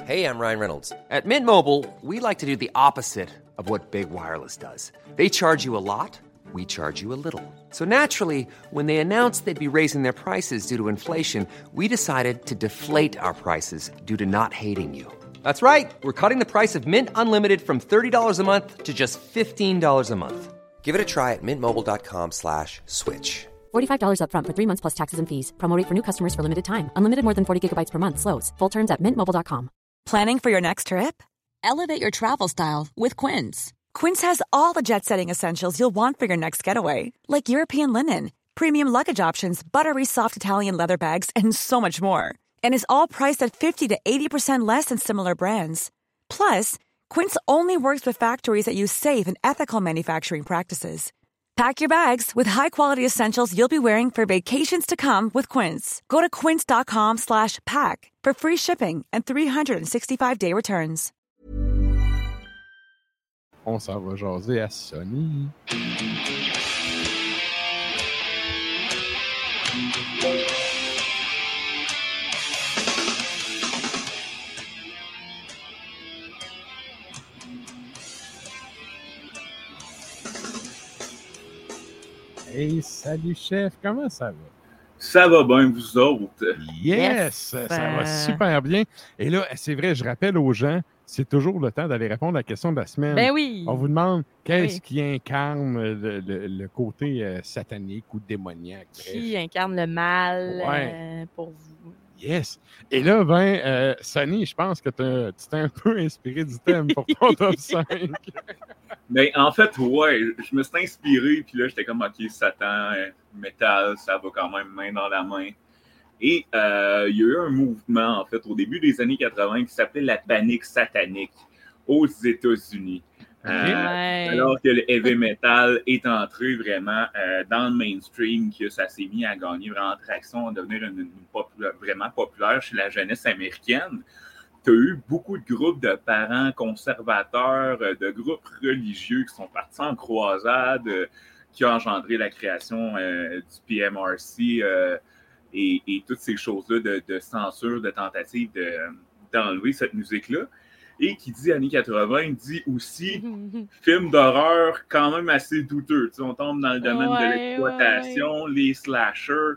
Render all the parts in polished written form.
Hey, I'm Ryan Reynolds. At Mint Mobile, we like to do the opposite of what Big Wireless does. They charge you a lot, we charge you a little. So naturally, when they announced they'd be raising their prices due to inflation, we decided to deflate our prices due to not hating you. That's right. We're cutting the price of Mint Unlimited from $30 a month to just $15 a month. Give it a try at mintmobile.com/switch. $45 up front for 3 months plus taxes and fees. Promo rate for new customers for limited time. Unlimited more than 40 gigabytes per month. Slows full terms at mintmobile.com. Planning for your next trip? Elevate your travel style with Quince. Quince has all the jet-setting essentials you'll want for your next getaway, like European linen, premium luggage options, buttery soft Italian leather bags, and so much more. And is all priced at 50 to 80% less than similar brands. Plus, Quince only works with factories that use safe and ethical manufacturing practices. Pack your bags with high-quality essentials you'll be wearing for vacations to come with Quince. Go to quince.com/pack for free shipping and 365-day returns. On s'en va jaser à Sony. Hey, salut chef, comment ça va? Ça va bien, vous autres? Yes! Ça va super bien. Et là, c'est vrai, je rappelle aux gens, c'est toujours le temps d'aller répondre à la question de la semaine. Ben oui! On vous demande qu'est-ce qui incarne le côté satanique ou démoniaque. Qui incarne le mal pour vous? Yes! Et là, Sonny, je pense que tu t'es un peu inspiré du thème pour ton top 5. Mais en fait, ouais, je me suis inspiré, puis là, j'étais comme, OK, Satan, métal, ça va quand même main dans la main. Et il y a eu un mouvement, en fait, au début des années 80 qui s'appelait la panique satanique aux États-Unis. Alors que le heavy metal est entré vraiment dans le mainstream, que ça s'est mis à gagner vraiment traction, à devenir vraiment populaire chez la jeunesse américaine. Tu as eu beaucoup de groupes de parents conservateurs, de groupes religieux qui sont partis en croisade, qui ont engendré la création du PMRC et toutes ces choses-là de censure, de tentative d'enlever cette musique-là. Et qui dit années 80, dit aussi film d'horreur quand même assez douteux. Tu sais, on tombe dans le domaine de l'exploitation, les slashers.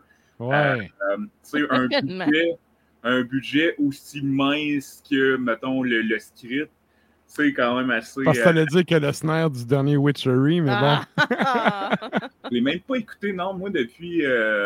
Un budget aussi mince que, mettons, le script. C'est quand même assez... Parce que ça veut dire que le snare du dernier Witchery, mais bon. Je l'ai même pas écouté, non, moi, depuis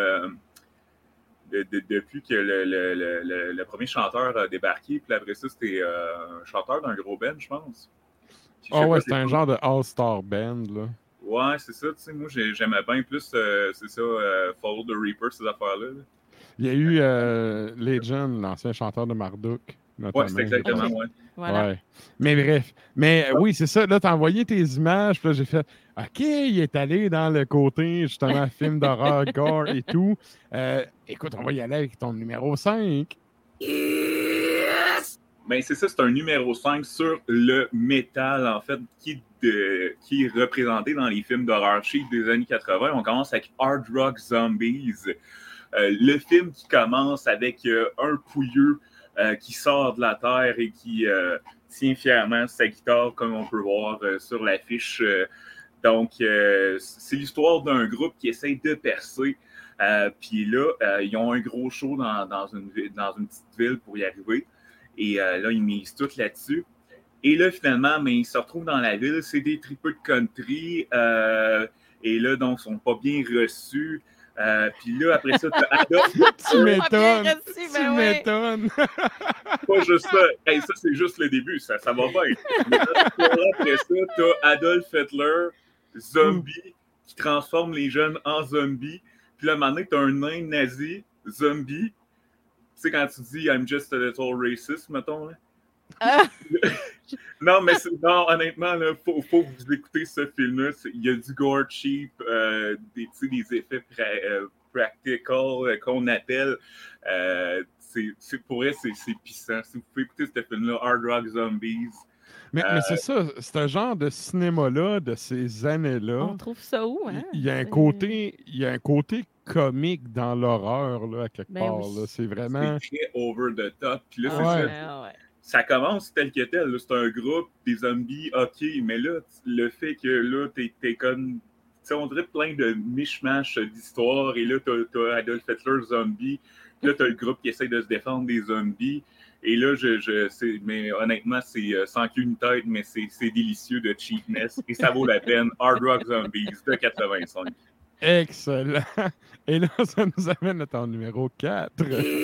que le premier chanteur a débarqué. Puis après ça, c'était un chanteur d'un gros band, je pense. C'est un genre de all-star band, là. Ouais, c'est ça. Tu sais, moi, j'aimais bien plus, c'est ça, Follow the Reaper, ces affaires-là. Là. Il y a eu Legend, l'ancien chanteur de Marduk. Ouais, c'est exactement, okay. Voilà. Ouais. Mais bref. Mais oui, c'est ça. Là, t'as envoyé tes images, puis là, j'ai fait OK, il est allé dans le côté, justement, film d'horreur, gore et tout. Écoute, on va y aller avec ton numéro 5. Yes! Ben, c'est ça, c'est un numéro 5 sur le métal, en fait, qui est représenté dans les films d'horreur chic des années 80. On commence avec Hard Rock Zombies. Le film qui commence avec un pouilleux qui sort de la terre et qui tient fièrement sa guitare, comme on peut voir sur l'affiche. Donc, c'est l'histoire d'un groupe qui essaye de percer. Puis là, ils ont un gros show dans une petite ville pour y arriver. Et là, ils misent tout là-dessus. Et là, finalement, ils se retrouvent dans la ville. C'est des tripeux de country. Et là, donc, ils ne sont pas bien reçus. Puis là, après ça, tu m'étonnes. Tu m'étonnes. Pas juste ça. Hey, ça, c'est juste le début. Ça va bien. Mais là, après ça, tu as Adolf Hitler, zombie, qui transforme les jeunes en zombies. Puis là, maintenant, tu as un nain nazi, zombie. Tu sais, quand tu dis « I'm just a little racist », mettons, là. Non, mais non, honnêtement, il faut que vous écoutez ce film-là. Il y a du gore cheap, des effets practical qu'on appelle. Pour vrai, c'est puissant. Si vous pouvez écouter ce film-là, Hard Rock Zombies. Mais c'est ça, c'est un genre de cinéma-là, de ces années-là. On trouve ça où, hein? Il y a un côté comique dans l'horreur, là, à quelque part. Oui. Là. C'est vraiment... C'est très over the top. Puis là, c'est ça. ça commence tel que tel. Là, c'est un groupe, des zombies, OK, mais là, le fait que là, t'es comme... on dirait plein de mishmash d'histoires, et là, t'as Adolf Hitler zombie, là, t'as le groupe qui essaie de se défendre des zombies, et là, mais honnêtement, c'est sans queue ni tête, mais c'est délicieux de cheapness, et ça vaut la peine. Hard Rock Zombies de 85. Excellent. Et là, ça nous amène à ton numéro 4.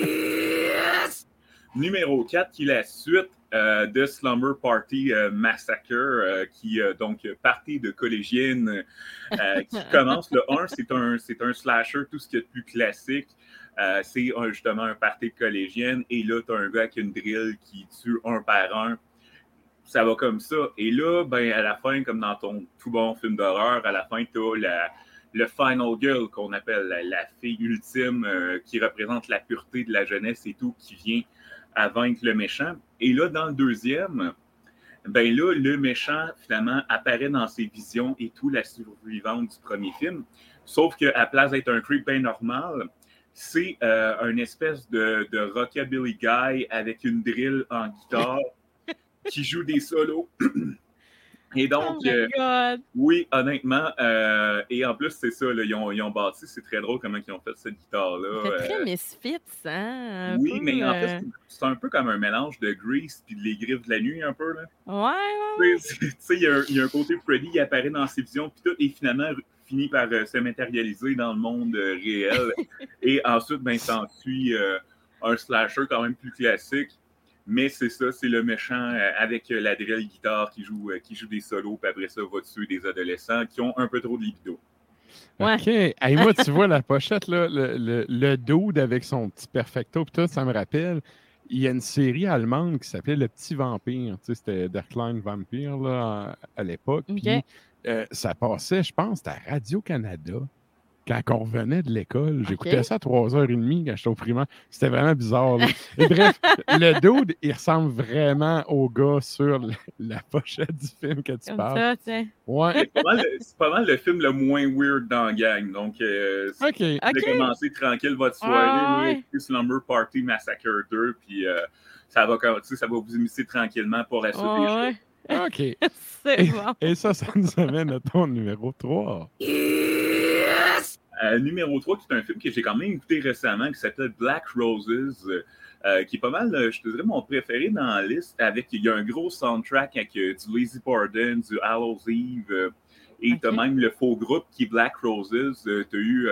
Numéro 4, qui est la suite de Slumber Party Massacre, qui donc partie de collégienne, qui commence. Le 1, c'est un slasher, tout ce qui est de plus classique. C'est justement un party de collégienne, et là, tu as un gars avec une drill qui tue un par un. Ça va comme ça. Et là, ben, à la fin, comme dans ton tout bon film d'horreur, à la fin, tu as le Final Girl, qu'on appelle la fille ultime, qui représente la pureté de la jeunesse et tout, qui vient à vaincre le méchant. Et là, dans le deuxième, ben là, le méchant, finalement, apparaît dans ses visions et tout, la survivante du premier film. Sauf qu'à place d'être un creep bien normal, c'est une espèce de rockabilly guy avec une drill en guitare qui joue des solos. Et donc, oui, honnêtement, et en plus, c'est ça, là, ils ont bâti, c'est très drôle comment ils ont fait cette guitare-là. C'est très Misfits, hein? Oui, mais en fait, c'est un peu comme un mélange de Grease puis de Les Griffes de la Nuit, un peu, là. Ouais. Tu sais, il y a un côté Freddy, il apparaît dans ses visions, puis tout, et finalement, finit par se matérialiser dans le monde réel. Et ensuite, ben, s'ensuit un slasher quand même plus classique. Mais c'est ça, c'est le méchant avec la drill guitare qui joue des solos, puis après ça, va tuer des adolescents qui ont un peu trop de libido. Ouais. OK. Hey, moi, tu vois la pochette, là, le dude avec son petit perfecto, puis tout, ça me rappelle. Il y a une série allemande qui s'appelait Le Petit Vampire. Tu sais, c'était Der Kleine Vampire là, à l'époque. Okay. Puis ça passait, je pense, à Radio-Canada. Quand on revenait de l'école, j'écoutais ça à 3h30 quand j'étais au primaire. C'était vraiment bizarre. Là. Et bref, le dude, il ressemble vraiment au gars sur la pochette du film que tu Comme parles. ça, tu sais. Ouais. C'est pas mal le film le moins weird dans la gang. Donc, si vous voulez commencer tranquille votre soirée, écoutez Slumber Party Massacre 2, puis ça va vous immiscer tranquillement pour la suite des choses. OK. C'est bon. Et ça nous amène à ton numéro 3. Numéro 3, qui est un film que j'ai quand même écouté récemment, qui s'appelle Black Roses, qui est pas mal, je te dirais, mon préféré dans la liste. Il y a un gros soundtrack avec du Lazy Pardon, du Hallows Eve, et t'as même le faux groupe qui est Black Roses. T'as eu...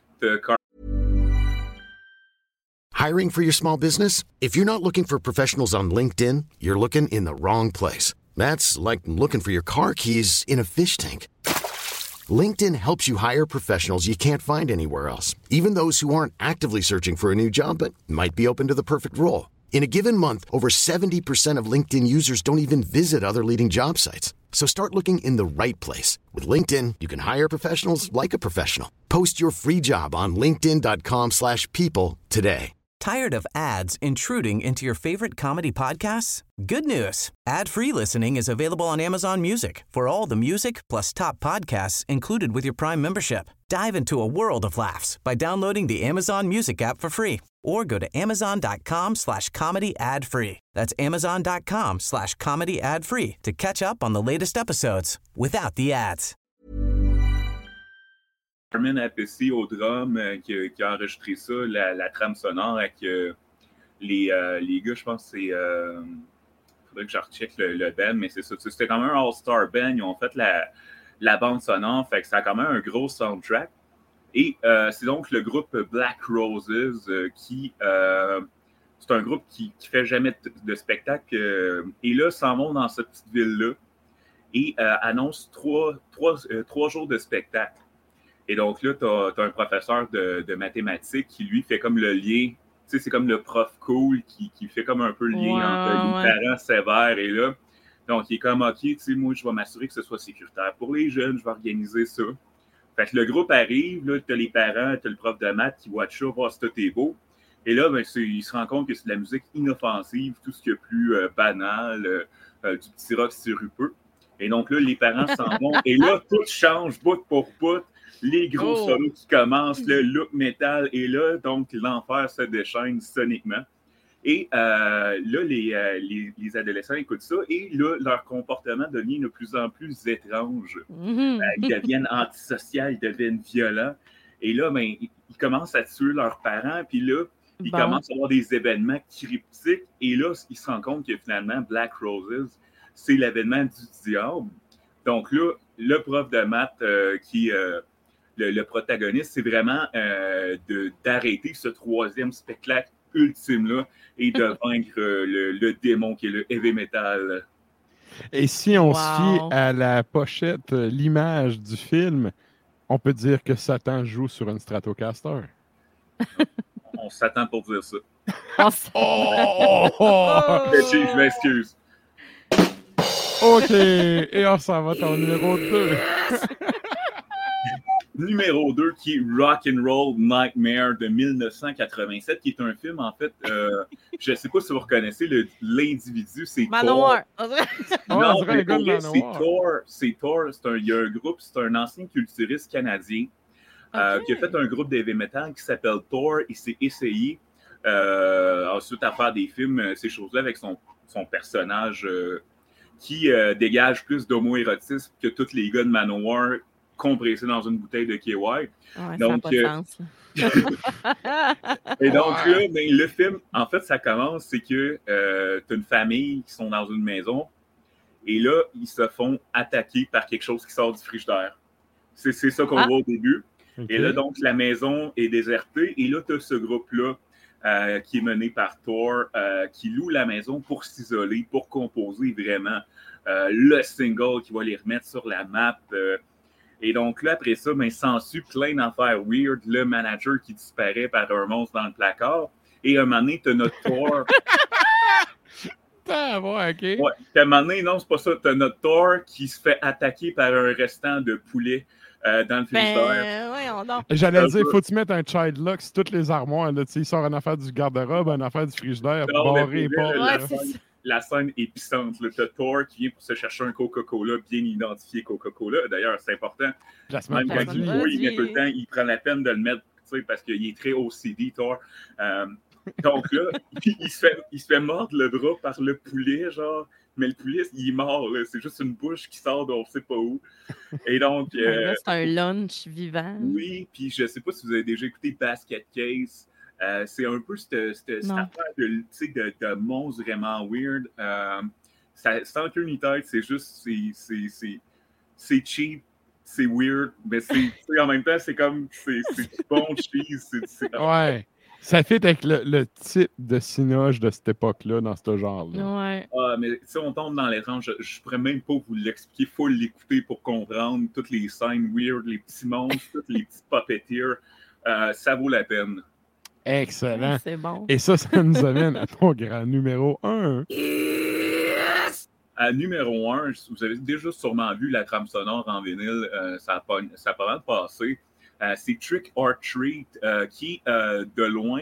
Hiring for your small business? If you're not looking for professionals on LinkedIn, you're looking in the wrong place. That's like looking for your car keys in a fish tank. LinkedIn helps you hire professionals you can't find anywhere else, even those who aren't actively searching for a new job but might be open to the perfect role. In a given month, over 70% of LinkedIn users don't even visit other leading job sites. So start looking in the right place. With LinkedIn, you can hire professionals like a professional. Post your free job on linkedin.com/people today. Tired of ads intruding into your favorite comedy podcasts? Good news. Ad-free listening is available on Amazon Music for all the music plus top podcasts included with your Prime membership. Dive into a world of laughs by downloading the Amazon Music app for free or go to amazon.com/comedy ad-free. That's amazon.com/comedy ad-free to catch up on the latest episodes without the ads. Carmen Appice au drum qui a enregistré ça, la trame sonore avec les gars, je pense que c'est... faudrait que je recheck le band, mais c'est ça. C'était quand même un all-star band. Ils ont fait la bande sonore, fait que ça a quand même un gros soundtrack. Et c'est donc le groupe Black Roses qui... c'est un groupe qui fait jamais de spectacle. Et là, s'en vont dans cette petite ville-là et annonce trois jours de spectacle. Et donc là, tu as un professeur de mathématiques qui, lui, fait comme le lien. Tu sais, c'est comme le prof cool qui fait comme un peu le lien entre les parents sévères et là. Donc, il est comme, OK, tu sais, moi, je vais m'assurer que ce soit sécuritaire. Pour les jeunes, je vais organiser ça. Fait que le groupe arrive, là, tu as les parents, tu as le prof de maths qui watch ça, voir si tout est beau. Et là, ben, il se rend compte que c'est de la musique inoffensive, tout ce qui est plus banal, du petit rock sirupeux. Et donc là, les parents s'en vont. Et là, tout change bout pour bout. Les gros solos qui commencent, le look métal est là, donc l'enfer se déchaîne soniquement. Et là, les adolescents écoutent ça et là, leur comportement devient de plus en plus étrange. Ils deviennent antisociaux, ils deviennent violents. Et là, ben, ils commencent à tuer leurs parents. Puis là, ils commencent à avoir des événements cryptiques. Et là, ils se rendent compte que finalement, Black Roses, c'est l'événement du diable. Donc là, le prof de maths le protagoniste, c'est vraiment d'arrêter ce troisième spectacle ultime-là et de vaincre le démon qui est le heavy metal. Et si on se fie à la pochette, l'image du film, on peut dire que Satan joue sur une Stratocaster. On s'attend pour dire ça. Je m'excuse. OK, et on s'en va ton numéro 2. Numéro 2, qui est Rock'n'Roll Nightmare de 1987, qui est un film, en fait, je ne sais pas si vous reconnaissez l'individu, c'est Manowar. Non, c'est Thor. C'est Thor. Il y a un groupe, c'est un ancien culturiste canadien qui a fait un groupe d'heavy metal qui s'appelle Thor. Il s'est essayé ensuite à faire des films, ces choses-là, avec son personnage qui dégage plus d'homo-érotisme que tous les gars de Manowar compressé dans une bouteille de KY. Ouais, donc, ça n'a pas de sens. Et donc là, ben, le film, en fait, ça commence, c'est que tu as une famille qui sont dans une maison et là, ils se font attaquer par quelque chose qui sort du frigidaire. C'est ça qu'on voit au début. Okay. Et là, donc, la maison est désertée et là, tu as ce groupe-là qui est mené par Thor, qui loue la maison pour s'isoler, pour composer vraiment le single qui va les remettre sur la map. Et donc là, après ça, ben, s'ensuit plein d'affaires weird. Le manager qui disparaît par un monstre dans le placard. Et à un moment donné, t'as notre Thor. OK. Ouais. Puis à un moment donné, non, c'est pas ça. T'as notre Thor qui se fait attaquer par un restant de poulet dans le frigidaire. J'allais dire, faut-tu mettre un child lock sur toutes les armoires. Là, il sort une affaire du garde-robe, une affaire du frigidaire, barré et pas. La scène est puissante. T'as Thor qui vient pour se chercher un Coca-Cola, bien identifié Coca-Cola. D'ailleurs, c'est important. Même quand il prend la peine de le mettre parce qu'il est très OCD, Thor. Donc là, il se fait mordre le bras par le poulet, genre. Mais le poulet, il est mort. Là. C'est juste une bouche qui sort d'on ne sait pas où. Et donc... c'est un lunch vivant. Oui, puis je ne sais pas si vous avez déjà écouté Basket Case. C'est un peu cette affaire de monstre vraiment weird. Sans queue ni tête, c'est juste... C'est cheap, c'est weird, mais en même temps, c'est comme... C'est du bon cheese. Ouais. Ça fit avec le type de cinoche de cette époque-là, dans ce genre-là. Ouais. Mais si on tombe dans l'étrange, je ne pourrais même pas vous l'expliquer. Il faut l'écouter pour comprendre toutes les scènes weird, les petits monstres, tous les petits puppeteers. Ça vaut la peine. Excellent. C'est bon. Et ça nous amène à ton grand numéro 1. À numéro 1, vous avez déjà sûrement vu la trame sonore en vinyle. Ça a pas mal passé. C'est Trick or Treat, qui, de loin,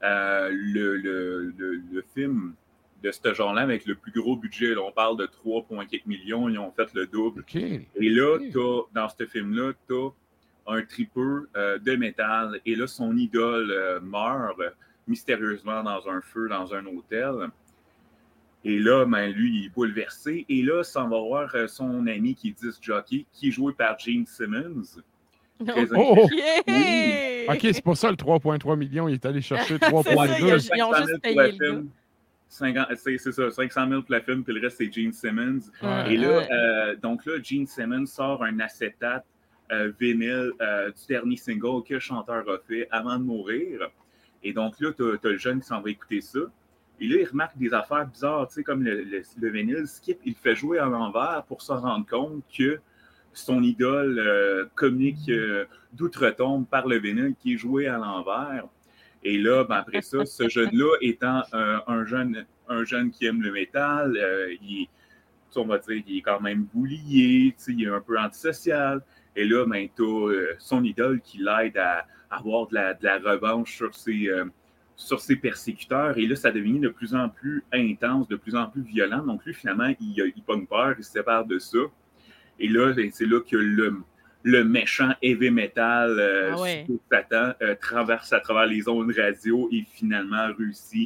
le film de ce genre-là avec le plus gros budget. Là, on parle de 3,4 millions. Ils ont fait le double. Okay. Et là, dans ce film-là, tu as un tripeur de métal. Et là, son idole meurt mystérieusement dans un feu, dans un hôtel. Et là, ben, lui, il est bouleversé. Et là, ça va voir son ami qui est disc jockey, qui est joué par Gene Simmons. Oh! Yeah! OK, c'est pour ça le 3,3 millions, il est allé chercher 3,2. Ils ont juste payé le c'est ça, 500 000 pour la film, puis le reste, c'est Gene Simmons. Ouais. Et là, donc là, Gene Simmons sort un acétate vinyle du dernier single que le chanteur a fait avant de mourir. Et donc là, t'as le jeune qui s'en va écouter ça. Et là, il remarque des affaires bizarres, tu sais, comme le vinyle skip, il fait jouer à l'envers pour se rendre compte que son idole communique d'outre-tombe par le vinyle qui est joué à l'envers. Et là, ben, après ça, ce jeune-là étant un jeune qui aime le métal, on va dire, il est quand même boulié, il est un peu antisocial. Et là, ben, tu as son idole qui l'aide à avoir de la revanche sur ses persécuteurs. Et là, ça devient de plus en plus intense, de plus en plus violent. Donc lui, finalement, il pogne peur, il se sépare de ça. Et là, c'est là que le méchant heavy metal Satan traverse à travers les ondes radio et finalement réussit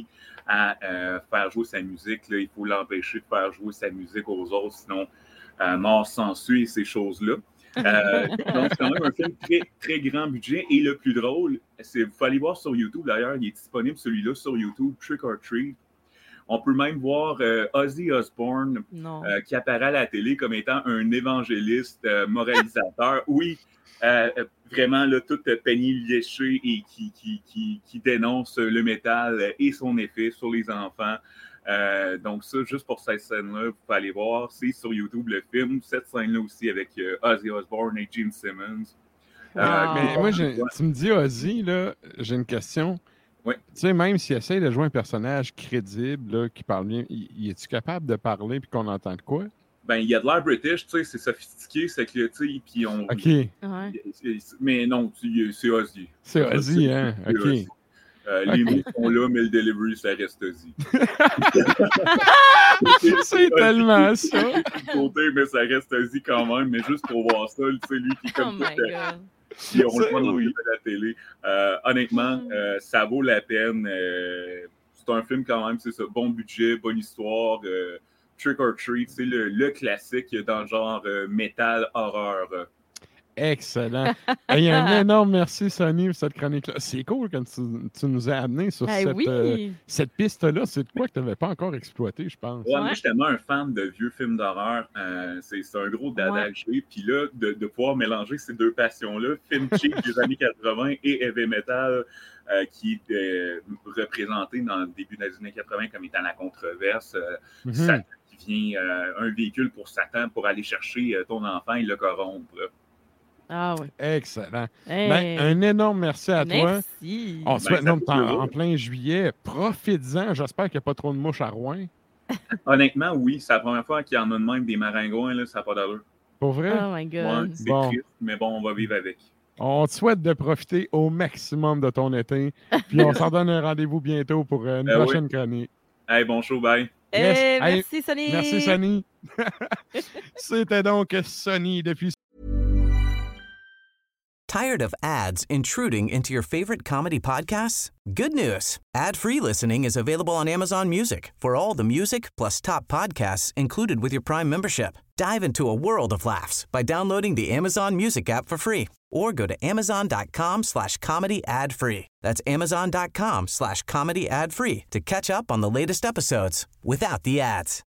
à faire jouer sa musique. Là, il faut l'empêcher de faire jouer sa musique aux autres, sinon mort s'ensuit et ces choses-là. Donc, c'est quand même un film très, très grand budget. Et le plus drôle, il faut aller voir sur YouTube. D'ailleurs, il est disponible celui-là sur YouTube, Trick or Treat. On peut même voir Ozzy Osbourne qui apparaît à la télé comme étant un évangéliste moralisateur. Oui, vraiment là, tout peigné léché et qui dénonce le métal et son effet sur les enfants. Donc ça, juste pour cette scène-là, vous pouvez aller voir. C'est sur YouTube le film. Cette scène-là aussi avec Ozzy Osbourne et Gene Simmons. Mais moi, tu me dis Ozzy, là, j'ai une question. Oui. Tu sais, même s'il essaie de jouer un personnage crédible, là, qui parle bien, est-tu capable de parler et qu'on entend de quoi? Ben, il y a de l'air british, tu sais, c'est sophistiqué, c'est que, tu sais, puis on... OK. Mais non, c'est Ozzy. C'est Ozzy, hein? OK. Les mots sont là, mais le delivery, ça reste Ozzy. C'est tellement ça. Côté, mais ça reste Ozzy quand même, mais juste pour voir ça, tu sais, lui qui est comme puis on le voit dans la télé. Honnêtement, ça vaut la peine. C'est un film quand même, c'est ça, bon budget, bonne histoire. Trick or Treat, c'est le classique dans le genre métal horreur. Excellent. Et un énorme merci, Sonny, pour cette chronique-là. C'est cool quand tu nous as amenés sur cette piste-là. C'est de quoi que tu n'avais pas encore exploité, je pense. Ouais, moi, je suis tellement un fan de vieux films d'horreur. C'est un gros dada que j'ai. Puis là, de pouvoir mélanger ces deux passions-là, film cheap des années 80 et heavy metal, qui est représenté dans le début des années 80 comme étant la controverse. Satan qui vient, un véhicule pour Satan pour aller chercher ton enfant et le corrompre. Ah oui. Excellent. Hey. Ben, un énorme merci à toi. Merci. On se souhaite en plein juillet. Profites-en. J'espère qu'il n'y a pas trop de mouches à Rouen. Honnêtement, oui. C'est la première fois qu'il y en a de même des maringouins. Là, ça n'a pas d'allure. Pour vrai? Oh my God. Ouais, c'est triste, mais bon, on va vivre avec. On te souhaite de profiter au maximum de ton été. Puis on s'en donne un rendez-vous bientôt pour une prochaine chronique. Hey, bon show, bye. Yes. Merci, Sonny. Merci, Sonny. C'était donc Sonny depuis... Tired of ads intruding into your favorite comedy podcasts? Good news. Ad-free listening is available on Amazon Music for all the music plus top podcasts included with your Prime membership. Dive into a world of laughs by downloading the Amazon Music app for free or go to amazon.com/comedy ad-free. That's amazon.com/comedy ad-free to catch up on the latest episodes without the ads.